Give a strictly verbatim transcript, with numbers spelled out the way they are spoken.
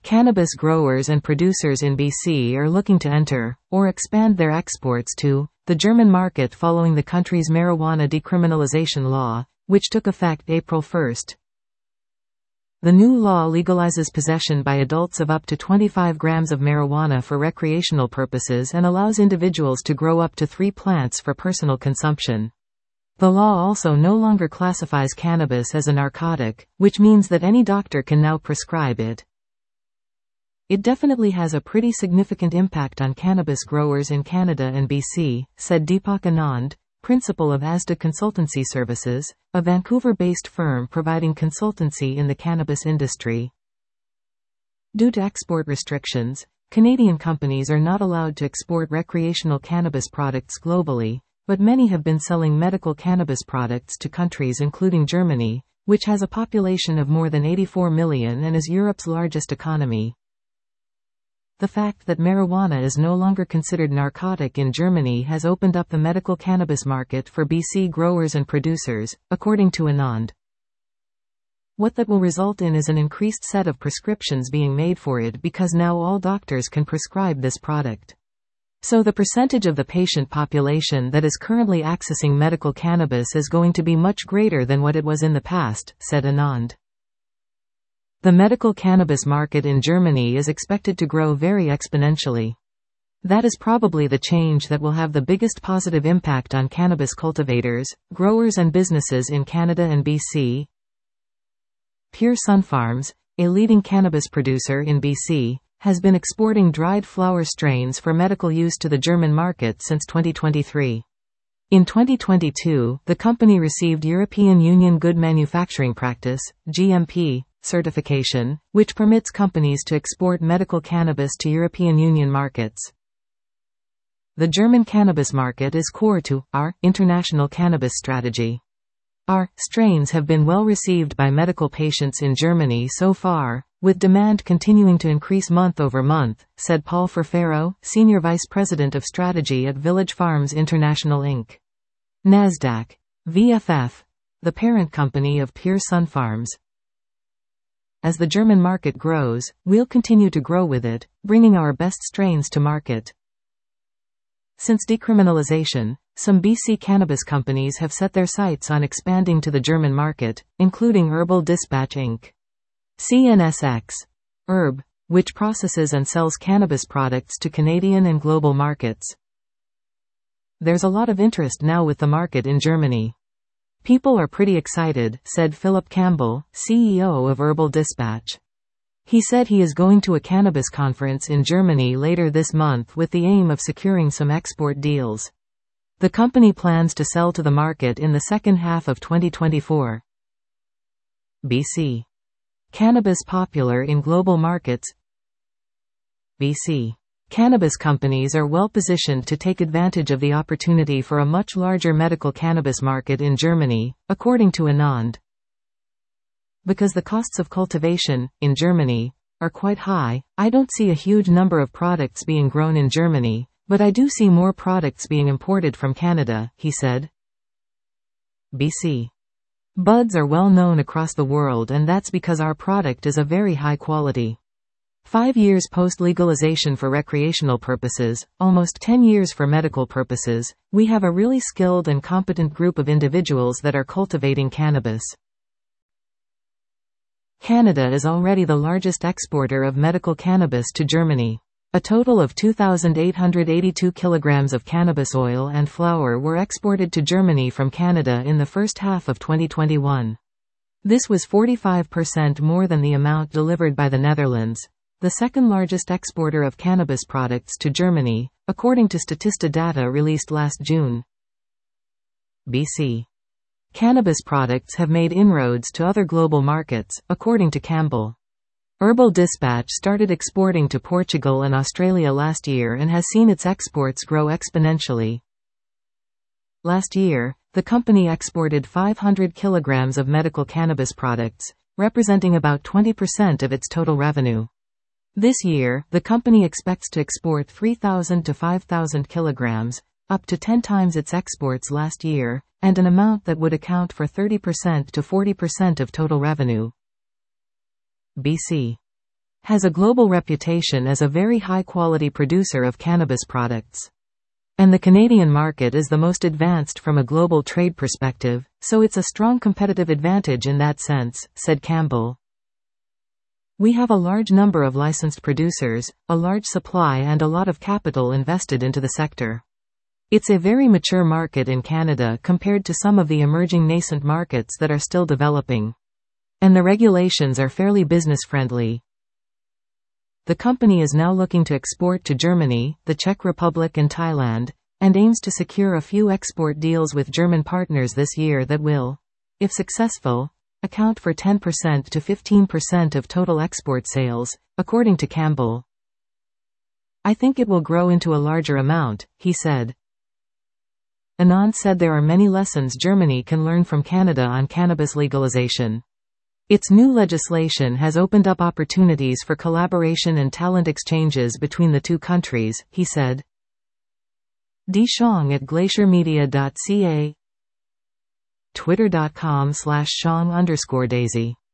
Cannabis growers and producers in B C are looking to enter, or expand their exports to, the German market following the country's marijuana decriminalization law, which took effect April first. The new law legalizes possession by adults of up to twenty-five grams of marijuana for recreational purposes and allows individuals to grow up to three plants for personal consumption. The law also no longer classifies cannabis as a narcotic, which means that any doctor can now prescribe it. It definitely has a pretty significant impact on cannabis growers in Canada and B C, said Deepak Anand, principal of Asda Consultancy Services, a Vancouver-based firm providing consultancy in the cannabis industry. Due to export restrictions, Canadian companies are not allowed to export recreational cannabis products globally, but many have been selling medical cannabis products to countries including Germany, which has a population of more than eighty-four million and is Europe's largest economy. The fact that marijuana is no longer considered narcotic in Germany has opened up the medical cannabis market for B C growers and producers, according to Anand. What that will result in is an increased set of prescriptions being made for it because now all doctors can prescribe this product. So the percentage of the patient population that is currently accessing medical cannabis is going to be much greater than what it was in the past, said Anand. The medical cannabis market in Germany is expected to grow very exponentially. That is probably the change that will have the biggest positive impact on cannabis cultivators, growers and businesses in Canada and B C. Pure Sunfarms, a leading cannabis producer in B C, has been exporting dried flower strains for medical use to the German market since twenty twenty-three. In twenty twenty-two, the company received European Union Good Manufacturing Practice, G M P, certification, which permits companies to export medical cannabis to European Union markets. The German cannabis market is core to our international cannabis strategy. Our strains have been well received by medical patients in Germany so far, with demand continuing to increase month over month, said Paul Ferfero, Senior Vice President of Strategy at Village Farms International Incorporated. Nasdaq. V F F. The parent company of Pure Sunfarms. As the German market grows, we'll continue to grow with it, bringing our best strains to market. Since decriminalization, some B C cannabis companies have set their sights on expanding to the German market, including Herbal Dispatch Incorporated. C N S X. Herb, which processes and sells cannabis products to Canadian and global markets. There's a lot of interest now with the market in Germany. People are pretty excited, said Philip Campbell, C E O of Herbal Dispatch. He said he is going to a cannabis conference in Germany later this month with the aim of securing some export deals. The company plans to sell to the market in the second half of twenty twenty-four. B C. Cannabis popular in global markets. B C. Cannabis companies are well positioned to take advantage of the opportunity for a much larger medical cannabis market in Germany, according to Anand. Because the costs of cultivation, in Germany, are quite high, I don't see a huge number of products being grown in Germany, but I do see more products being imported from Canada, he said. B C. Buds are well known across the world, and that's because our product is a very high quality. Five years post-legalization for recreational purposes, almost ten years for medical purposes, we have a really skilled and competent group of individuals that are cultivating cannabis. Canada is already the largest exporter of medical cannabis to Germany. A total of two thousand eight hundred eighty-two kilograms of cannabis oil and flower were exported to Germany from Canada in the first half of twenty twenty-one. This was forty-five percent more than the amount delivered by the Netherlands, the second largest exporter of cannabis products to Germany, according to Statista data released last June. B C. Cannabis products have made inroads to other global markets, according to Campbell. Herbal Dispatch started exporting to Portugal and Australia last year and has seen its exports grow exponentially. Last year, the company exported five hundred kilograms of medical cannabis products, representing about twenty percent of its total revenue. This year, the company expects to export three thousand to five thousand kilograms, up to ten times its exports last year, and an amount that would account for thirty percent to forty percent of total revenue. B C. has a global reputation as a very high-quality producer of cannabis products. And the Canadian market is the most advanced from a global trade perspective, so it's a strong competitive advantage in that sense, said Campbell. We have a large number of licensed producers, a large supply and a lot of capital invested into the sector. It's a very mature market in Canada compared to some of the emerging nascent markets that are still developing. And the regulations are fairly business-friendly. The company is now looking to export to Germany, the Czech Republic and Thailand, and aims to secure a few export deals with German partners this year that will, if successful, account for ten percent to fifteen percent of total export sales, according to Campbell. I think it will grow into a larger amount, he said. Anand said there are many lessons Germany can learn from Canada on cannabis legalization. Its new legislation has opened up opportunities for collaboration and talent exchanges between the two countries, he said. D. Shong at glaciermedia dot c a, twitter dot com slash shong underscore daisy